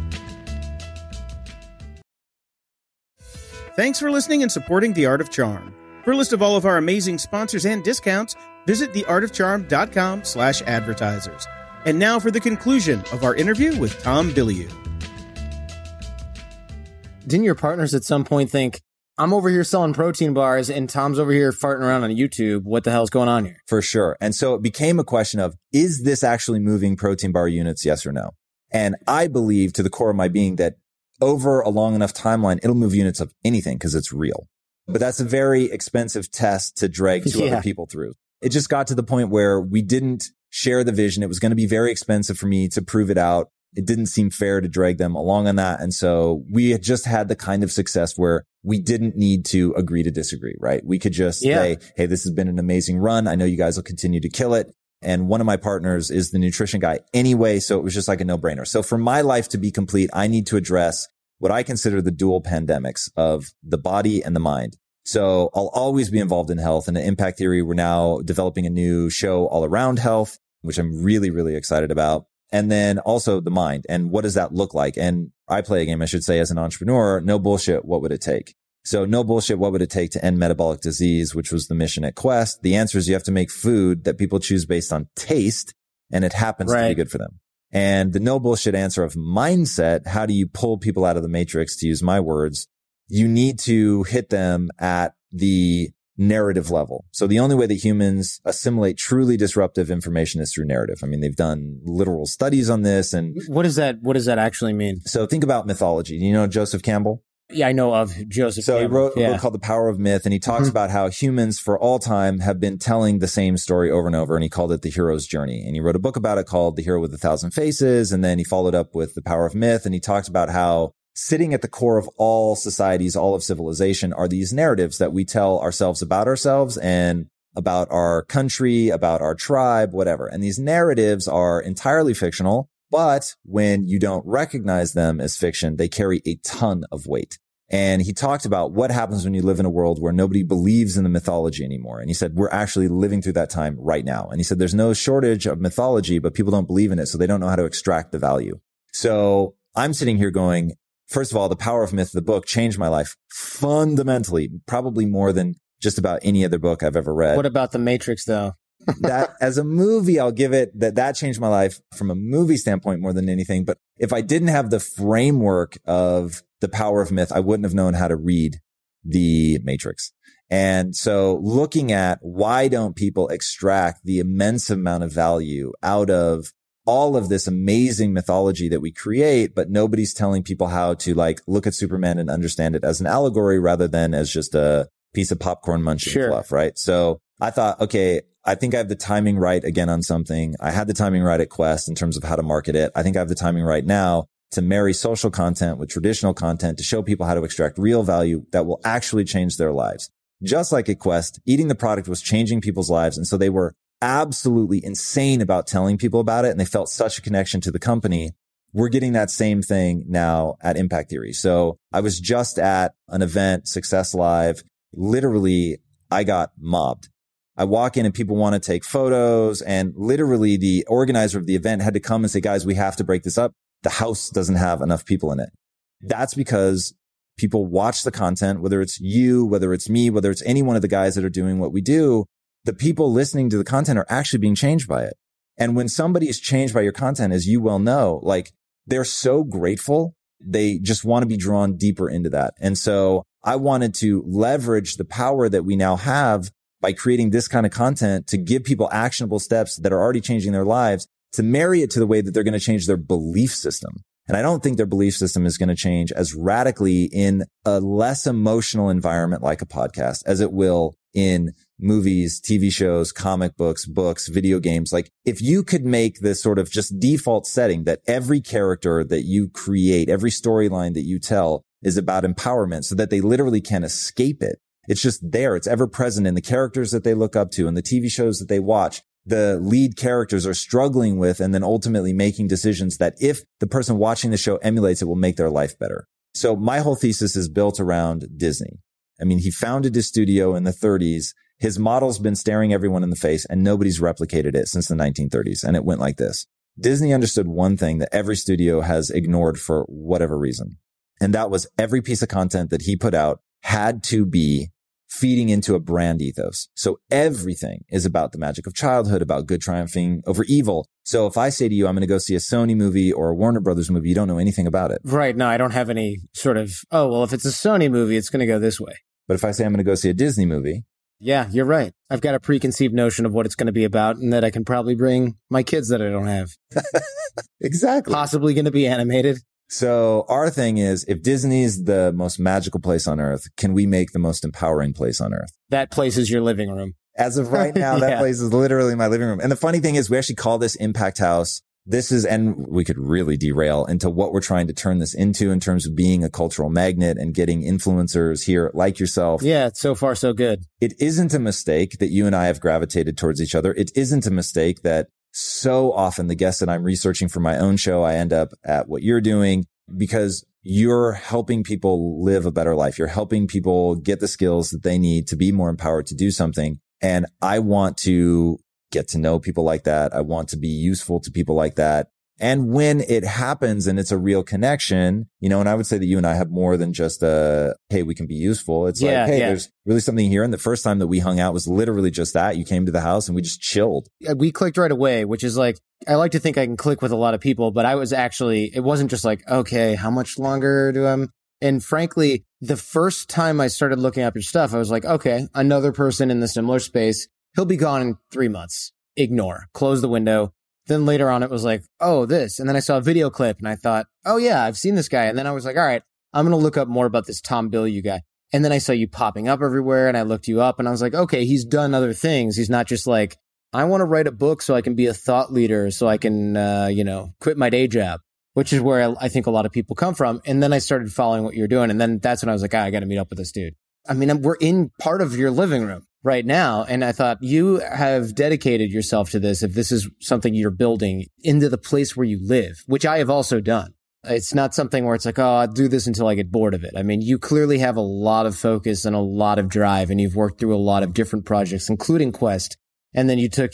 Thanks for listening and supporting The Art of Charm. For a list of all of our amazing sponsors and discounts, visit theartofcharm.com/advertisers. And now for the conclusion of our interview with Tom Bilyeu. Didn't your partners at some point think, I'm over here selling protein bars and Tom's over here farting around on YouTube. What the hell's going on here? For sure. And so it became a question of, is this actually moving protein bar units? Yes or no? And I believe to the core of my being that over a long enough timeline, it'll move units of anything because it's real. But that's a very expensive test to drag two other people through. It just got to the point where we didn't share the vision. It was going to be very expensive for me to prove it out. It didn't seem fair to drag them along on that. And so we had just had the kind of success where we didn't need to agree to disagree, right? We could just say, hey, this has been an amazing run. I know you guys will continue to kill it. And one of my partners is the nutrition guy anyway. So it was just like a no-brainer. So for my life to be complete, I need to address what I consider the dual pandemics of the body and the mind. So I'll always be involved in health. And in Impact Theory, we're now developing a new show all around health, which I'm really, really excited about. And then also the mind. And what does that look like? And I play a game, I should say, as an entrepreneur. No bullshit. What would it take? So no bullshit. What would it take to end metabolic disease, which was the mission at Quest? The answer is you have to make food that people choose based on taste. And it happens to be good for them. And the no bullshit answer of mindset, how do you pull people out of the matrix, to use my words? You need to hit them at the narrative level. So the only way that humans assimilate truly disruptive information is through narrative. I mean, they've done literal studies on this. And what does that actually mean? So think about mythology. You know Joseph Campbell? Yeah, I know of Joseph Campbell. So he wrote a book called The Power of Myth, and he talks about how humans for all time have been telling the same story over and over, and he called it The Hero's Journey. And he wrote a book about it called The Hero with 1,000 Faces, and then he followed up with The Power of Myth, and he talked about how sitting at the core of all societies, all of civilization, are these narratives that we tell ourselves about ourselves and about our country, about our tribe, whatever. And these narratives are entirely fictional, but when you don't recognize them as fiction, they carry a ton of weight. And he talked about what happens when you live in a world where nobody believes in the mythology anymore. And he said, we're actually living through that time right now. And he said, there's no shortage of mythology, but people don't believe in it, so they don't know how to extract the value. So I'm sitting here going, first of all, The Power of Myth, the book, changed my life fundamentally, probably more than just about any other book I've ever read. What about The Matrix, though? That as a movie, I'll give it that changed my life from a movie standpoint more than anything. But if I didn't have the framework of The Power of Myth, I wouldn't have known how to read The Matrix. And so looking at why don't people extract the immense amount of value out of all of this amazing mythology that we create, but nobody's telling people how to like look at Superman and understand it as an allegory rather than as just a piece of popcorn munching fluff, right? So I thought, okay, I think I have the timing right again on something. I had the timing right at Quest in terms of how to market it. I think I have the timing right now to marry social content with traditional content to show people how to extract real value that will actually change their lives. Just like at Quest, eating the product was changing people's lives. And so they were absolutely insane about telling people about it. And they felt such a connection to the company. We're getting that same thing now at Impact Theory. So I was just at an event, Success Live. Literally, I got mobbed. I walk in and people want to take photos, and literally the organizer of the event had to come and say, guys, we have to break this up. The house doesn't have enough people in it. That's because people watch the content, whether it's you, whether it's me, whether it's any one of the guys that are doing what we do. The people listening to the content are actually being changed by it. And when somebody is changed by your content, as you well know, like they're so grateful. They just want to be drawn deeper into that. And so I wanted to leverage the power that we now have by creating this kind of content to give people actionable steps that are already changing their lives, to marry it to the way that they're going to change their belief system. And I don't think their belief system is going to change as radically in a less emotional environment like a podcast as it will in movies, TV shows, comic books, video games. Like if you could make this sort of just default setting that every character that you create, every storyline that you tell is about empowerment so that they literally can't escape it. It's just there. It's ever present in the characters that they look up to and the TV shows that they watch. The lead characters are struggling with and then ultimately making decisions that if the person watching the show emulates it will make their life better. So my whole thesis is built around Disney. I mean, he founded his studio in the 30s. His model's been staring everyone in the face and nobody's replicated it since the 1930s. And it went like this. Disney understood one thing that every studio has ignored for whatever reason. And that was every piece of content that he put out had to be feeding into a brand ethos. So everything is about the magic of childhood, about good triumphing over evil. So if I say to you, I'm going to go see a Sony movie or a Warner Brothers movie, you don't know anything about it. Right. No, I don't have any sort of, oh, well, if it's a Sony movie, it's going to go this way. But if I say I'm going to go see a Disney movie. Yeah, you're right. I've got a preconceived notion of what it's going to be about and that I can probably bring my kids that I don't have. Exactly. Possibly going to be animated. So our thing is, if Disney's the most magical place on earth, can we make the most empowering place on earth? That place is your living room. As of right now, that place is literally my living room. And the funny thing is, we actually call this Impact House. This is, and we could really derail into what we're trying to turn this into in terms of being a cultural magnet and getting influencers here like yourself. Yeah, so far so good. It isn't a mistake that you and I have gravitated towards each other. It isn't a mistake that so often the guests that I'm researching for my own show, I end up at what you're doing because you're helping people live a better life. You're helping people get the skills that they need to be more empowered to do something. And I want to get to know people like that. I want to be useful to people like that. And when it happens and it's a real connection, you know, and I would say that you and I have more than just hey, we can be useful. It's there's really something here. And the first time that we hung out was literally just that. You came to the house and we just chilled. We clicked right away, which is like, I like to think I can click with a lot of people, but it wasn't just like, okay, how much longer do I? And frankly, the first time I started looking up your stuff, I was like, okay, another person in the similar space. He'll be gone in 3 months. Ignore, close the window. Then later on, it was like, oh, this. And then I saw a video clip and I thought, oh, yeah, I've seen this guy. And then I was like, all right, I'm going to look up more about this Tom Bilyeu guy. And then I saw you popping up everywhere and I looked you up and I was like, okay, he's done other things. He's not just like, I want to write a book so I can be a thought leader, so I can, quit my day job, which is where I think a lot of people come from. And then I started following what you're doing. And then that's when I was like, I got to meet up with this dude. I mean, we're in part of your living room right now. And I thought you have dedicated yourself to this. If this is something you're building into the place where you live, which I have also done. It's not something where it's like, oh, I'll do this until I get bored of it. I mean, you clearly have a lot of focus and a lot of drive, and you've worked through a lot of different projects, including Quest. And then you took your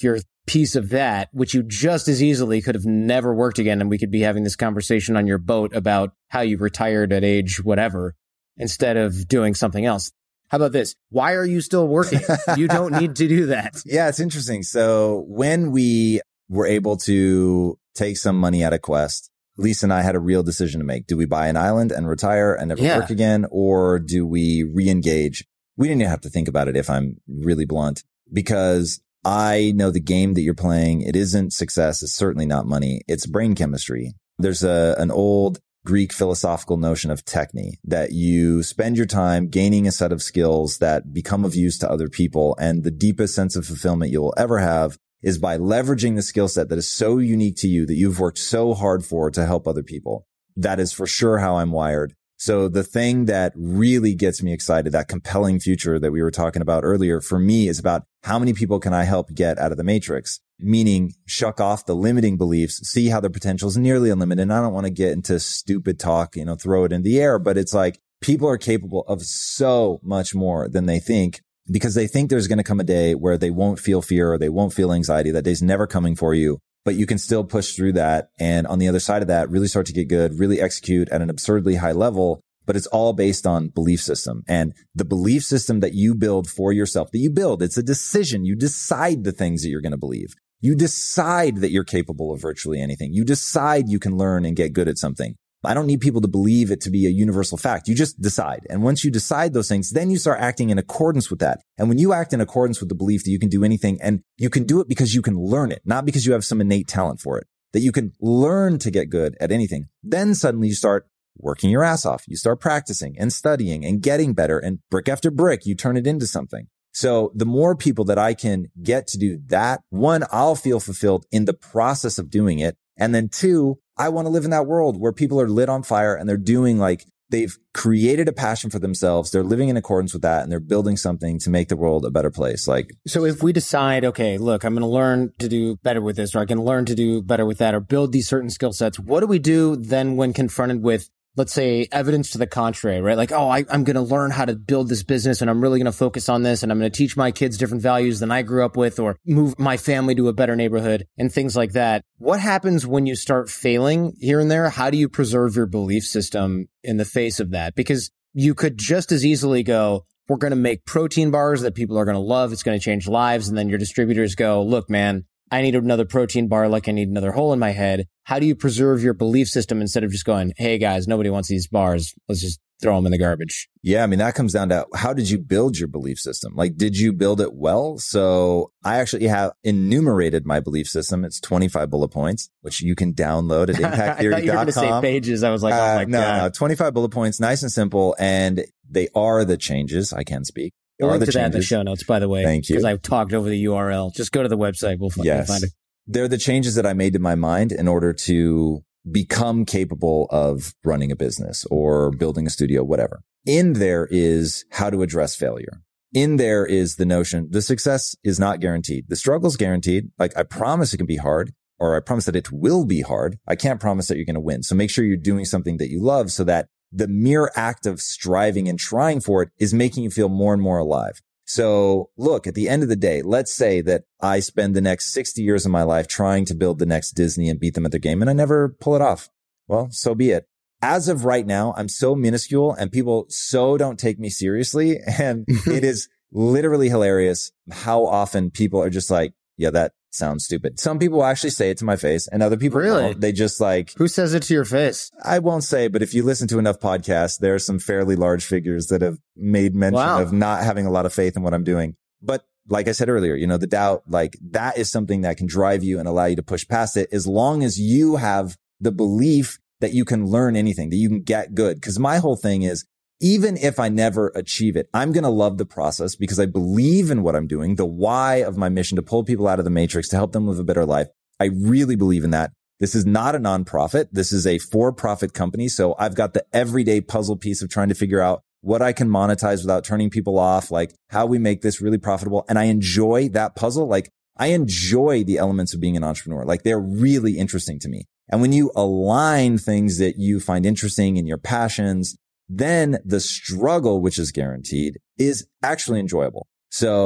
piece of that, which you just as easily could have never worked again. And we could be having this conversation on your boat about how you retired at age whatever instead of doing something else. How about this? Why are you still working? You don't need to do that. Yeah, it's interesting. So when we were able to take some money out of Quest, Lisa and I had a real decision to make. Do we buy an island and retire and never work again? Or do we re-engage? We didn't even have to think about it, if I'm really blunt, because I know the game that you're playing. It isn't success. It's certainly not money. It's brain chemistry. There's an old Greek philosophical notion of techne, that you spend your time gaining a set of skills that become of use to other people. And the deepest sense of fulfillment you'll ever have is by leveraging the skill set that is so unique to you, that you've worked so hard for, to help other people. That is for sure how I'm wired. So the thing that really gets me excited, that compelling future that we were talking about earlier, for me is about how many people can I help get out of the matrix? Meaning shuck off the limiting beliefs, see how their potential is nearly unlimited. And I don't want to get into stupid talk, throw it in the air, but it's like people are capable of so much more than they think, because they think there's going to come a day where they won't feel fear or they won't feel anxiety. That day's never coming for you, but you can still push through that. And on the other side of that, really start to get good, really execute at an absurdly high level. But it's all based on belief system, and the belief system that you build for yourself, it's a decision. You decide the things that you're going to believe. You decide that you're capable of virtually anything. You decide you can learn and get good at something. I don't need people to believe it to be a universal fact. You just decide. And once you decide those things, then you start acting in accordance with that. And when you act in accordance with the belief that you can do anything, and you can do it because you can learn it, not because you have some innate talent for it, that you can learn to get good at anything, then suddenly you start working your ass off. You start practicing and studying and getting better, and brick after brick, you turn it into something. So the more people that I can get to do that, one, I'll feel fulfilled in the process of doing it. And then two, I want to live in that world where people are lit on fire and they're doing, like, they've created a passion for themselves. They're living in accordance with that, and they're building something to make the world a better place. So if we decide, okay, look, I'm going to learn to do better with this, or I can learn to do better with that, or build these certain skill sets, what do we do then when confronted with, let's say, evidence to the contrary, right? Like, I'm going to learn how to build this business, and I'm really going to focus on this, and I'm going to teach my kids different values than I grew up with, or move my family to a better neighborhood and things like that. What happens when you start failing here and there? How do you preserve your belief system in the face of that? Because you could just as easily go, we're going to make protein bars that people are going to love. It's going to change lives. And then your distributors go, look, man, I need another protein bar like I need another hole in my head. How do you preserve your belief system instead of just going, hey guys, nobody wants these bars, let's just throw them in the garbage? Yeah, I mean, that comes down to, how did you build your belief system? Like, did you build it well? So I actually have enumerated my belief system. It's 25 bullet points, which you can download at impacttheory.com. I thought you were going to say pages. I was like, oh my God. No, 25 bullet points, nice and simple. And they are the changes. I can speak. We'll link to that in the show notes, by the way. Thank you. Because I've talked over the URL. Just go to the website. We'll find it. They're the changes that I made to my mind in order to become capable of running a business or building a studio, whatever. In there is how to address failure. In there is the notion the success is not guaranteed. The struggle is guaranteed. Like, I promise it can be hard, or I promise that it will be hard. I can't promise that you're going to win. So make sure you're doing something that you love, so that the mere act of striving and trying for it is making you feel more and more alive. So look, at the end of the day, let's say that I spend the next 60 years of my life trying to build the next Disney and beat them at their game, and I never pull it off. Well, so be it. As of right now, I'm so minuscule and people so don't take me seriously. And it is literally hilarious how often people are just like, yeah, that sounds stupid. Some people actually say it to my face, and other people don't. They just like... Who says it to your face? I won't say, but if you listen to enough podcasts, there are some fairly large figures that have made mention of not having a lot of faith in what I'm doing. But like I said earlier, the doubt, like, that is something that can drive you and allow you to push past it, as long as you have the belief that you can learn anything, that you can get good. Because my whole thing is, even if I never achieve it, I'm going to love the process because I believe in what I'm doing, the why of my mission to pull people out of the matrix, to help them live a better life. I really believe in that. This is not a nonprofit. This is a for-profit company. So I've got the everyday puzzle piece of trying to figure out what I can monetize without turning people off, like how we make this really profitable. And I enjoy that puzzle. Like, I enjoy the elements of being an entrepreneur. Like, they're really interesting to me. And when you align things that you find interesting in your passions, then the struggle, which is guaranteed, is actually enjoyable. So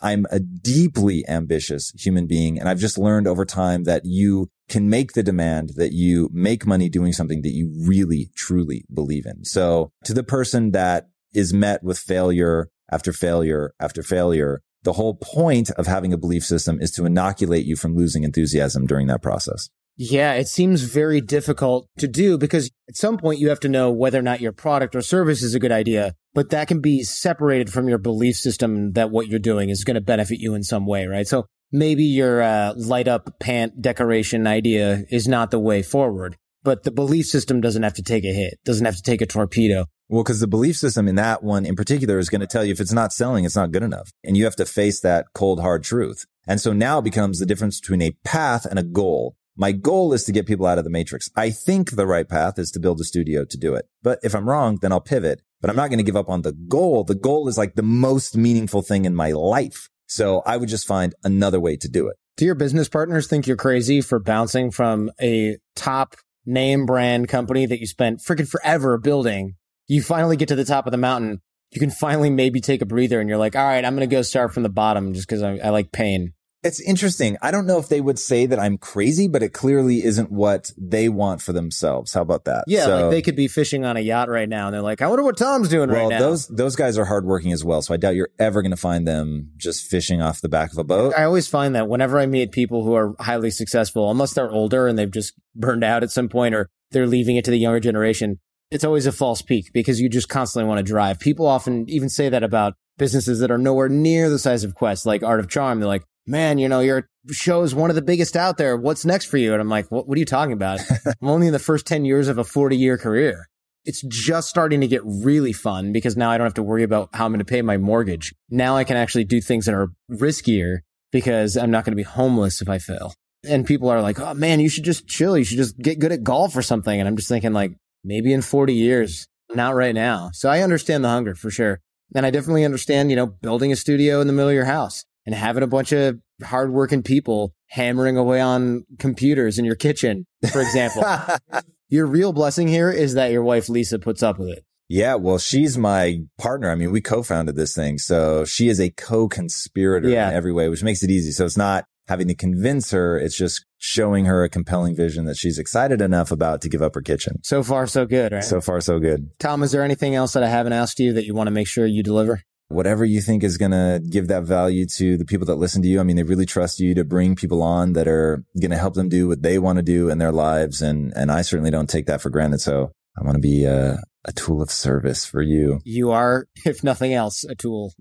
I'm a deeply ambitious human being. And I've just learned over time that you can make the demand, that you make money doing something that you really, truly believe in. So to the person that is met with failure after failure after failure, the whole point of having a belief system is to inoculate you from losing enthusiasm during that process. Yeah, it seems very difficult to do because at some point you have to know whether or not your product or service is a good idea, but that can be separated from your belief system that what you're doing is going to benefit you in some way, right? So maybe your light up pant decoration idea is not the way forward, but the belief system doesn't have to take a hit, doesn't have to take a torpedo. Well, because the belief system in that one in particular is going to tell you if it's not selling, it's not good enough. And you have to face that cold, hard truth. And so now it becomes the difference between a path and a goal. My goal is to get people out of the matrix. I think the right path is to build a studio to do it. But if I'm wrong, then I'll pivot. But I'm not going to give up on the goal. The goal is like the most meaningful thing in my life. So I would just find another way to do it. Do your business partners think you're crazy for bouncing from a top name brand company that you spent freaking forever building? You finally get to the top of the mountain. You can finally maybe take a breather and you're like, all right, I'm going to go start from the bottom just because I like pain. It's interesting. I don't know if they would say that I'm crazy, but it clearly isn't what they want for themselves. How about that? Yeah, like they could be fishing on a yacht right now and they're like, I wonder what Tom's doing right now. Well, those guys are hardworking as well. So I doubt you're ever going to find them just fishing off the back of a boat. I always find that whenever I meet people who are highly successful, unless they're older and they've just burned out at some point or they're leaving it to the younger generation, it's always a false peak because you just constantly want to drive. People often even say that about businesses that are nowhere near the size of Quest, like Art of Charm. They're like, man, you know, your show is one of the biggest out there. What's next for you? And I'm like, what are you talking about? I'm only in the first 10 years of a 40-year career. It's just starting to get really fun because now I don't have to worry about how I'm going to pay my mortgage. Now I can actually do things that are riskier because I'm not going to be homeless if I fail. And people are like, oh man, you should just chill. You should just get good at golf or something. And I'm just thinking like, maybe in 40 years, not right now. So I understand the hunger for sure. And I definitely understand, you know, building a studio in the middle of your house and having a bunch of hardworking people hammering away on computers in your kitchen, for example. Your real blessing here is that your wife, Lisa, puts up with it. Yeah, well, she's my partner. I mean, we co-founded this thing. So she is a co-conspirator in every way, which makes it easy. So it's not having to convince her. It's just showing her a compelling vision that she's excited enough about to give up her kitchen. So far, so good, right? So far, so good. Tom, is there anything else that I haven't asked you that you want to make sure you deliver? Whatever you think is going to give that value to the people that listen to you. I mean, they really trust you to bring people on that are going to help them do what they want to do in their lives. And I certainly don't take that for granted. So I want to be a tool of service for you. You are, if nothing else, a tool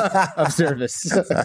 of service.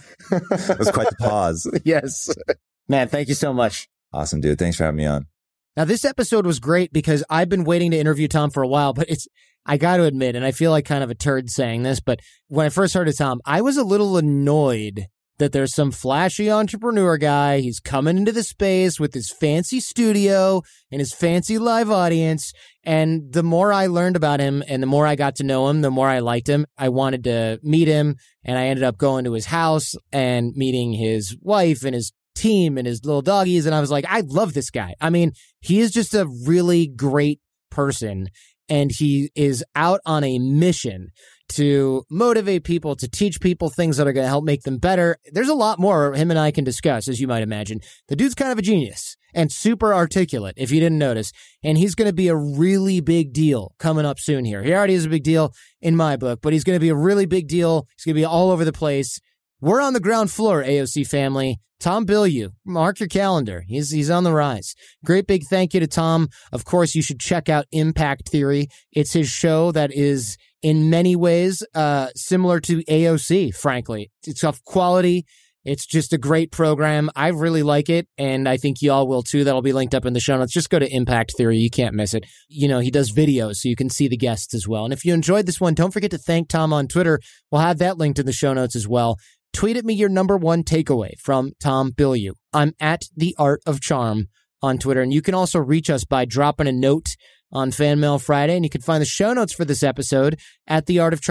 That was quite the pause. Yes. Man, thank you so much. Awesome, dude. Thanks for having me on. Now, this episode was great because I've been waiting to interview Tom for a while, but I got to admit, and I feel like kind of a turd saying this, but when I first heard of Tom, I was a little annoyed that there's some flashy entrepreneur guy. He's coming into the space with his fancy studio and his fancy live audience. And the more I learned about him and the more I got to know him, the more I liked him. I wanted to meet him, and I ended up going to his house and meeting his wife and his team and his little doggies. And I was like, I love this guy. I mean, he is just a really great person. And he is out on a mission to motivate people, to teach people things that are going to help make them better. There's a lot more him and I can discuss, as you might imagine. The dude's kind of a genius and super articulate, if you didn't notice. And he's going to be a really big deal coming up soon here. He already is a big deal in my book, but he's going to be a really big deal. He's going to be all over the place. We're on the ground floor, AOC family. Tom Bilyeu, mark your calendar. He's on the rise. Great big thank you to Tom. Of course, you should check out Impact Theory. It's his show that is in many ways similar to AOC, frankly. It's of quality. It's just a great program. I really like it, and I think you all will too. That'll be linked up in the show notes. Just go to Impact Theory. You can't miss it. You know, he does videos, so you can see the guests as well. And if you enjoyed this one, don't forget to thank Tom on Twitter. We'll have that linked in the show notes as well. Tweet at me your number one takeaway from Tom Bilyeu. I'm at The Art of Charm on Twitter. And you can also reach us by dropping a note on Fan Mail Friday. And you can find the show notes for this episode at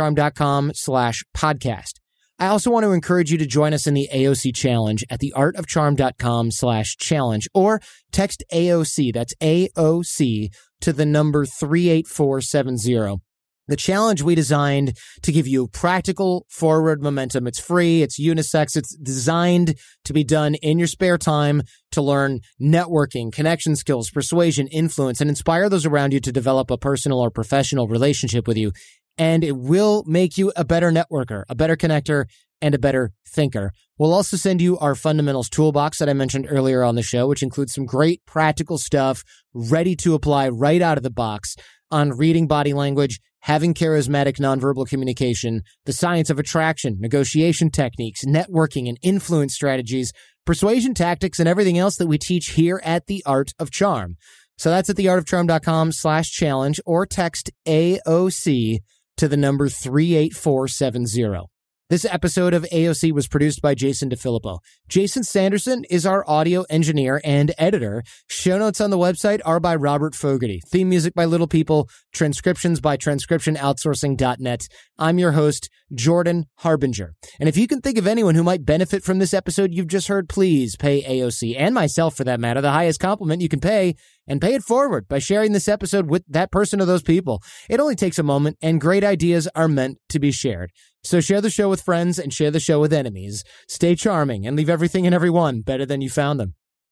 theartofcharm.com/podcast. I also want to encourage you to join us in the AOC Challenge at theartofcharm.com/challenge or text AOC, that's AOC, to the number 38470. The challenge we designed to give you practical forward momentum. It's free. It's unisex. It's designed to be done in your spare time to learn networking, connection skills, persuasion, influence, and inspire those around you to develop a personal or professional relationship with you. And it will make you a better networker, a better connector, and a better thinker. We'll also send you our fundamentals toolbox that I mentioned earlier on the show, which includes some great practical stuff ready to apply right out of the box on reading body language, having charismatic nonverbal communication, the science of attraction, negotiation techniques, networking and influence strategies, persuasion tactics, and everything else that we teach here at The Art of Charm. So that's at theartofcharm.com/challenge or text AOC to the number 38470. This episode of AOC was produced by Jason DeFilippo. Jason Sanderson is our audio engineer and editor. Show notes on the website are by Robert Fogarty. Theme music by Little People. Transcriptions by transcriptionoutsourcing.net. I'm your host, Jordan Harbinger. And if you can think of anyone who might benefit from this episode you've just heard, please pay AOC, and myself for that matter, the highest compliment you can pay, and pay it forward by sharing this episode with that person or those people. It only takes a moment, and great ideas are meant to be shared. So share the show with friends and share the show with enemies. Stay charming and leave everything and everyone better than you found them.